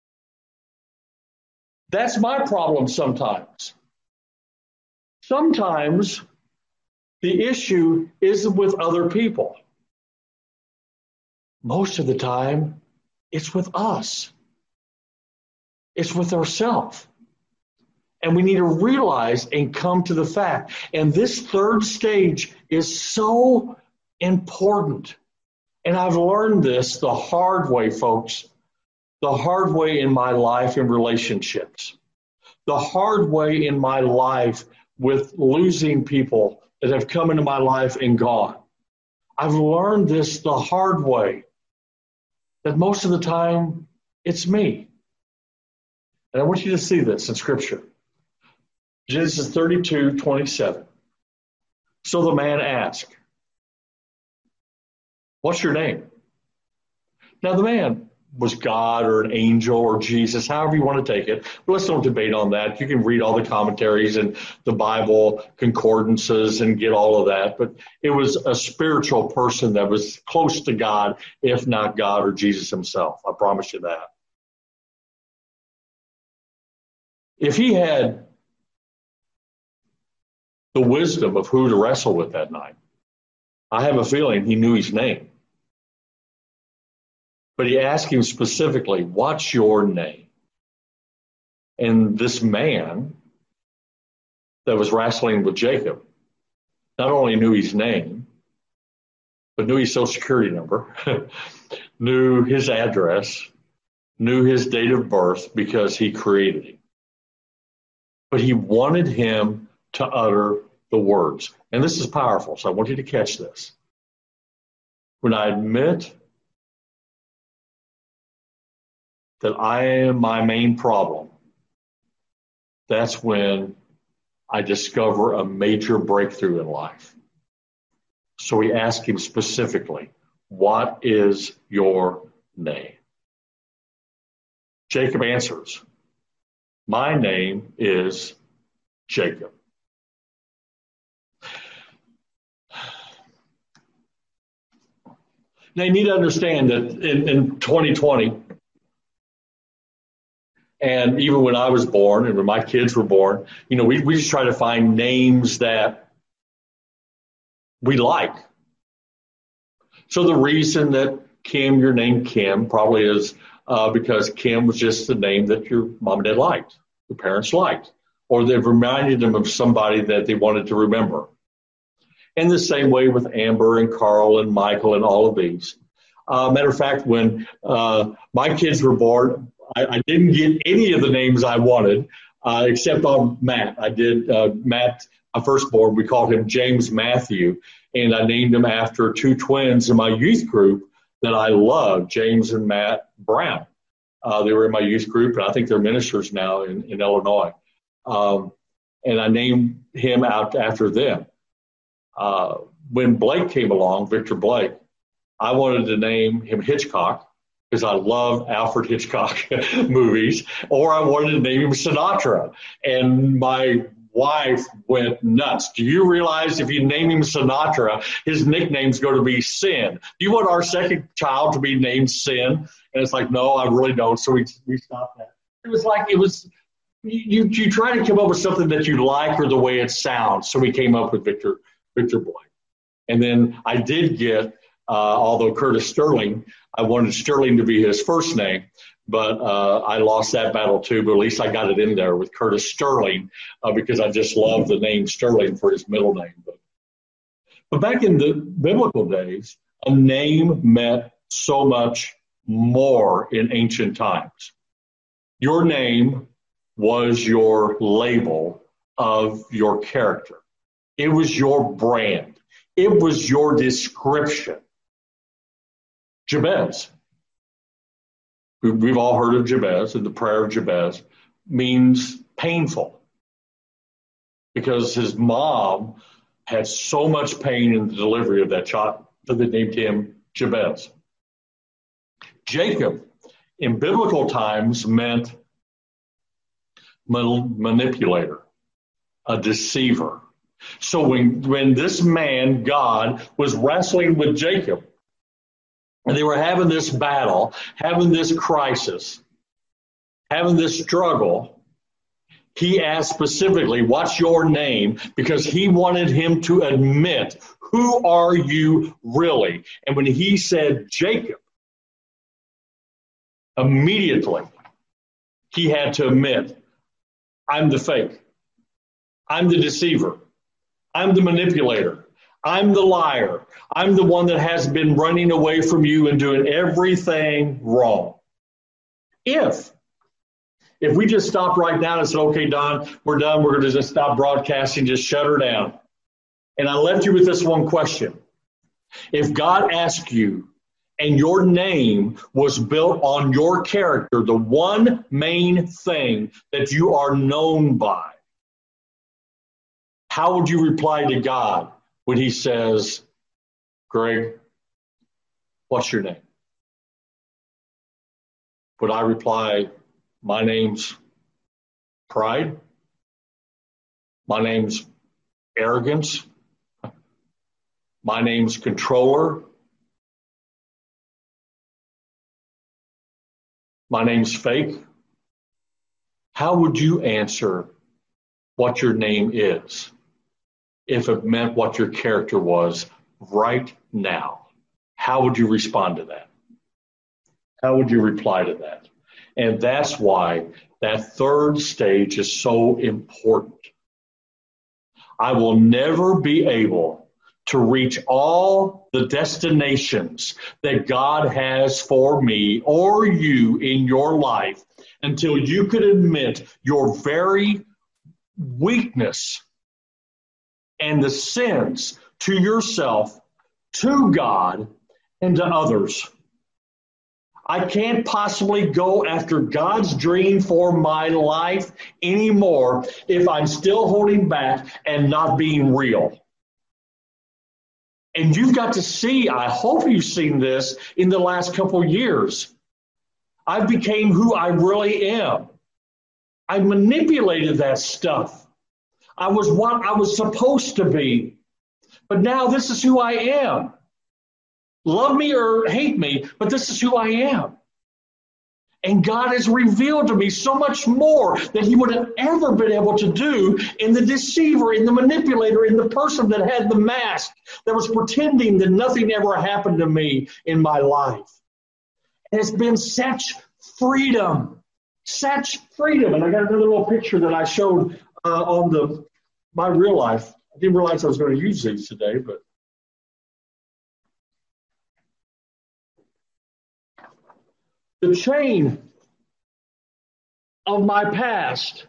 That's my problem sometimes. Sometimes the issue isn't with other people. Most of the time, it's with us. It's with ourselves. And we need to realize and come to the fact. And this third stage is so important. And I've learned this the hard way, folks. The hard way in my life in relationships. The hard way in my life with losing people that have come into my life and gone. I've learned this the hard way. That most of the time, it's me. And I want you to see this in Scripture. Genesis thirty-two twenty-seven. So the man asked, what's your name? Now the man was God or an angel or Jesus, however you want to take it. But let's don't debate on that. You can read all the commentaries and the Bible concordances and get all of that. But it was a spiritual person that was close to God, if not God or Jesus himself. I promise you that. If he had the wisdom of who to wrestle with that night, I have a feeling he knew his name. But he asked him specifically, what's your name? And this man that was wrestling with Jacob not only knew his name, but knew his social security number, knew his address, knew his date of birth because he created him. But he wanted him to utter the words. And this is powerful, so I want you to catch this. When I admit that I am my main problem, that's when I discover a major breakthrough in life. So he asked him specifically, what is your name? Jacob answers, my name is Jacob. Now you need to understand that in, in twenty twenty, and even when I was born and when my kids were born, you know, we, we just try to find names that we like. So the reason that Kim, your name Kim, probably is uh, because Kim was just the name that your mom and dad liked, your parents liked, or they've reminded them of somebody that they wanted to remember. And the same way with Amber and Carl and Michael and all of these. Uh, matter of fact, when uh, my kids were born, I, I didn't get any of the names I wanted, uh, except on Matt. I did uh, Matt, my firstborn, we called him James Matthew, and I named him after two twins in my youth group that I loved, James and Matt Brown. Uh, they were in my youth group, and I think they're ministers now in, in Illinois. Um, and I named him out after them. Uh, when Blake came along, Victor Blake, I wanted to name him Hitchcock because I love Alfred Hitchcock movies, or I wanted to name him Sinatra. And my wife went nuts. Do you realize if you name him Sinatra, his nickname's going to be Sin? Do you want our second child to be named Sin? And it's like, no, I really don't. So we we stopped that. It was like, it was, you you try to come up with something that you like or the way it sounds. So we came up with Victor Victor Blake. And then I did get, uh, although Curtis Sterling, I wanted Sterling to be his first name, but uh, I lost that battle too, but at least I got it in there with Curtis Sterling uh, because I just love the name Sterling for his middle name. But, but back in the biblical days, a name meant so much more in ancient times. Your name was your label of your character. It was your brand. It was your description. Jabez. We've all heard of Jabez and the prayer of Jabez. means painful, because his mom had so much pain in the delivery of that child that they named him Jabez. Jacob, in biblical times, meant manipulator, a deceiver. So when, when this man, God, was wrestling with Jacob, and they were having this battle, having this crisis, having this struggle, he asked specifically, what's your name? Because he wanted him to admit, who are you really? And when he said Jacob, immediately he had to admit, I'm the fake. I'm the deceiver. I'm the manipulator. I'm the liar. I'm the one that has been running away from you and doing everything wrong. If, if we just stopped right now and said, okay, Don, we're done. We're going to just stop broadcasting, just shut her down. And I left you with this one question. If God asked you, and your name was built on your character, the one main thing that you are known by, how would you reply to God when he says, Greg, what's your name? Would I reply, my name's pride? My name's arrogance? My name's controller? My name's fake? How would you answer what your name is if it meant what your character was right now? How would you respond to that? How would you reply to that? And that's why that third stage is so important. I will never be able to reach all the destinations that God has for me or you in your life until you could admit your very weakness and the sins to yourself, to God, and to others. I can't possibly go after God's dream for my life anymore if I'm still holding back and not being real. And you've got to see, I hope you've seen this in the last couple of years. I became who I really am. I manipulated that stuff. I was what I was supposed to be. But now this is who I am. Love me or hate me, but this is who I am. And God has revealed to me so much more than he would have ever been able to do in the deceiver, in the manipulator, in the person that had the mask, that was pretending that nothing ever happened to me in my life. And it's been such freedom, such freedom. And I got another little picture that I showed uh, on the my real life. I didn't realize I was going to use these today, but the chain of my past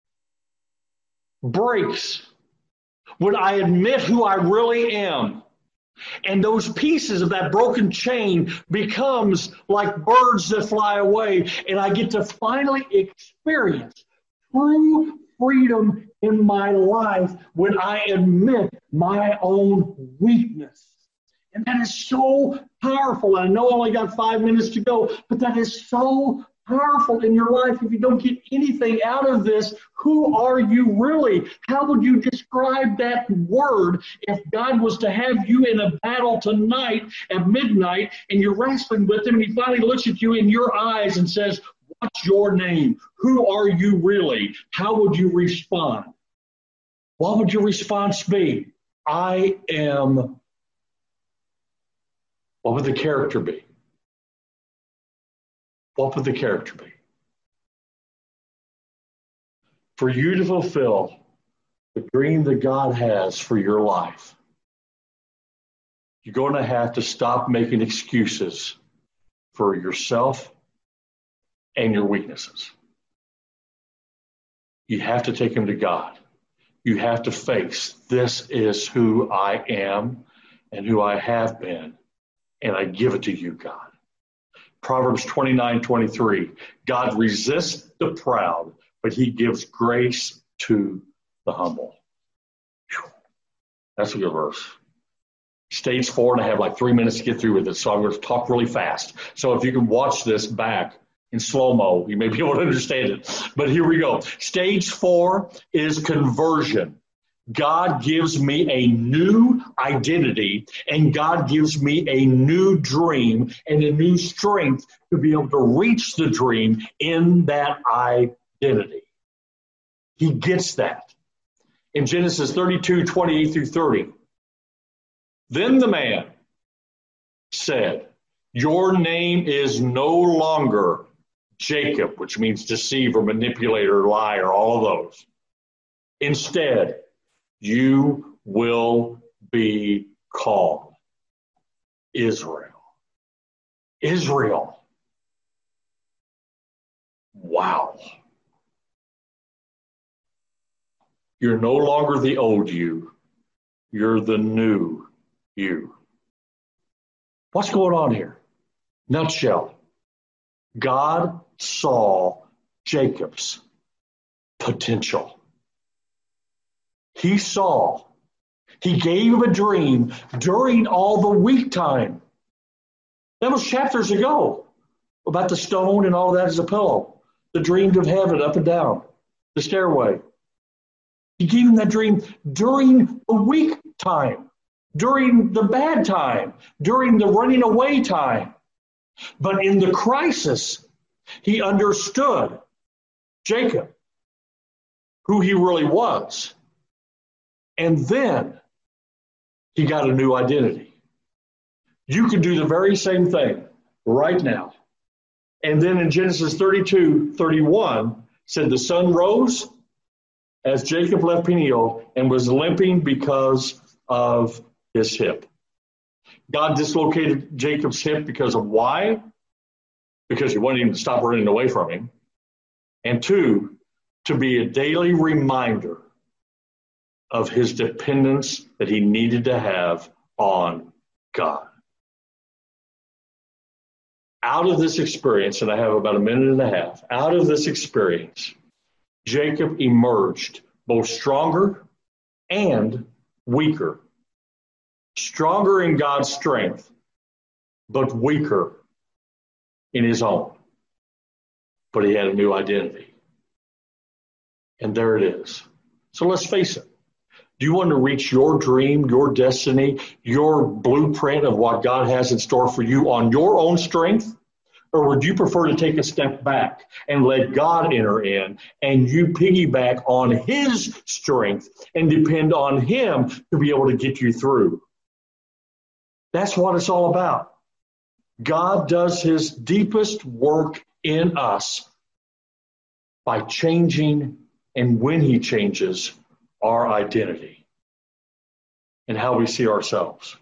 breaks when I admit who I really am. And those pieces of that broken chain becomes like birds that fly away. And I get to finally experience true freedom in my life when I admit my own weakness. And that is so powerful. I know I only got five minutes to go, but that is so powerful in your life. If you don't get anything out of this, who are you really? How would you describe that word if God was to have you in a battle tonight at midnight and you're wrestling with him and he finally looks at you in your eyes and says, what's your name? Who are you really? How would you respond? What would your response be? I am. What would the character be? What would the character be? For you to fulfill the dream that God has for your life, you're going to have to stop making excuses for yourself and your weaknesses. You have to take them to God. You have to face, this is who I am and who I have been. And I give it to you, God. Proverbs twenty-nine twenty-three. God resists the proud, but he gives grace to the humble. Whew. That's a good verse. Stage four, and I have like three minutes to get through with it, so I'm going to talk really fast. So if you can watch this back in slow-mo, you may be able to understand it. But here we go. Stage four is conversion. God gives me a new identity, and God gives me a new dream and a new strength to be able to reach the dream in that identity. He gets that. In Genesis thirty-two, twenty-eight through thirty, then the man said, your name is no longer Jacob, which means deceiver, manipulator, liar, all of those. Instead, you will be called Israel. Israel. Wow. You're no longer the old you. You're the new you. What's going on here? Nutshell. God saw Jacob's potential. He saw. He gave him a dream during all the weak time. That was chapters ago about the stone and all of that as a pillow. The dreams of heaven up and down, the stairway. He gave him that dream during the weak time, during the bad time, during the running away time. But in the crisis, he understood Jacob, who he really was. And then he got a new identity. You can do the very same thing right now. And then in Genesis thirty-two, thirty-one, said the sun rose as Jacob left Peniel and was limping because of his hip. God dislocated Jacob's hip because of why? Because he wanted him to stop running away from him. And two, to be a daily reminder of his dependence that he needed to have on God. Out of this experience, and I have about a minute and a half, out of this experience, Jacob emerged both stronger and weaker. Stronger in God's strength, but weaker in his own. But he had a new identity. And there it is. So let's face it. Do you want to reach your dream, your destiny, your blueprint of what God has in store for you on your own strength? Or would you prefer to take a step back and let God enter in and you piggyback on his strength and depend on him to be able to get you through? That's what it's all about. God does his deepest work in us by changing, and when he changes, our identity and how we see ourselves.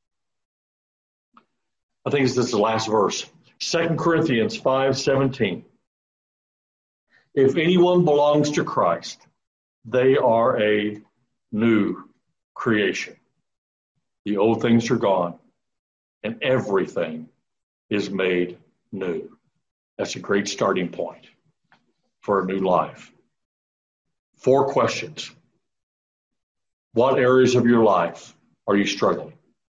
I think this is the last verse. Second Corinthians five seventeen. If anyone belongs to Christ, they are a new creation. The old things are gone, and everything is made new. That's a great starting point for a new life. Four questions. What areas of your life are you struggling?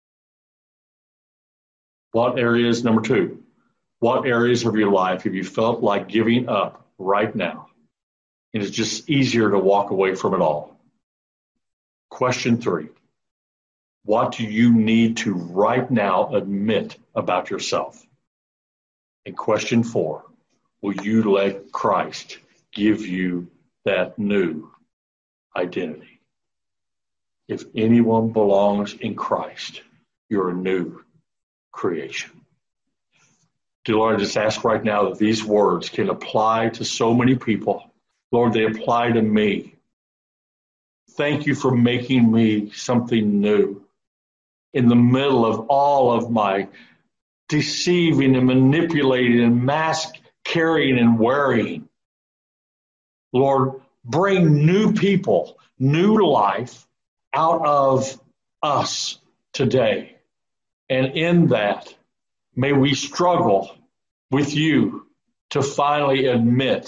What areas, number two, what areas of your life have you felt like giving up right now? And it's just easier to walk away from it all. Question three, what do you need to right now admit about yourself? And question four, will you let Christ give you that new identity? If anyone belongs in Christ, you're a new creation. Dear Lord, I just ask right now that these words can apply to so many people. Lord, they apply to me. Thank you for making me something new in the middle of all of my deceiving and manipulating and mask carrying and wearing. Lord, bring new people, new life out of us today. And in that, may we struggle with you to finally admit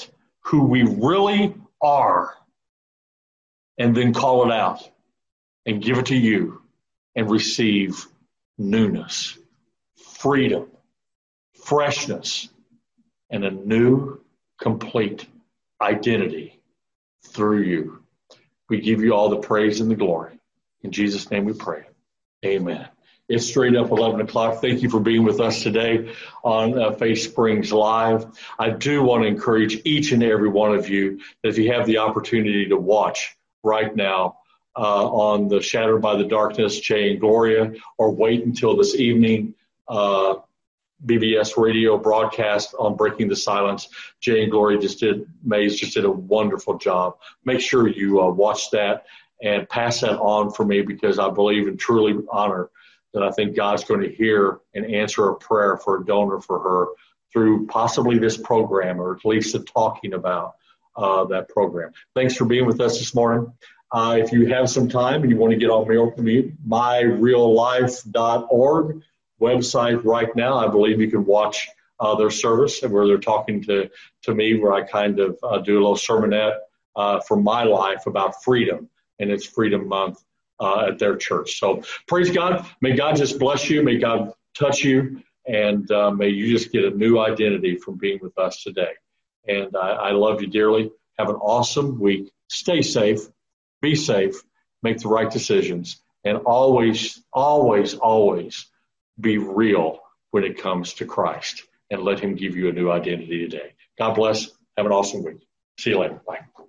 who we really are, and then call it out and give it to you and receive newness, freedom, freshness, and a new, complete identity through you. We give you all the praise and the glory. In Jesus' name we pray. Amen. It's straight up eleven o'clock. Thank you for being with us today on uh, Faith Springs Live. I do want to encourage each and every one of you that if you have the opportunity to watch right now uh, on the Shattered by the Darkness, Jay and Gloria, or wait until this evening, uh, B B S radio broadcast on Breaking the Silence. Jay and Gloria just did, Mays just did a wonderful job. Make sure you uh, watch that and pass that on for me, because I believe and truly honor that I think God's going to hear and answer a prayer for a donor for her through possibly this program, or at least the talking about uh, that program. Thanks for being with us this morning. Uh, if you have some time and you want to get on my real life dot org website right now, I believe you can watch uh, their service where they're talking to, to me, where I kind of uh, do a little sermonette uh, from my life about freedom, and it's Freedom Month uh, at their church. So praise God. May God just bless you. May God touch you, and uh, may you just get a new identity from being with us today. And I, I love you dearly. Have an awesome week. Stay safe. Be safe. Make the right decisions. And always, always, always be real when it comes to Christ, and let him give you a new identity today. God bless. Have an awesome week. See you later. Bye.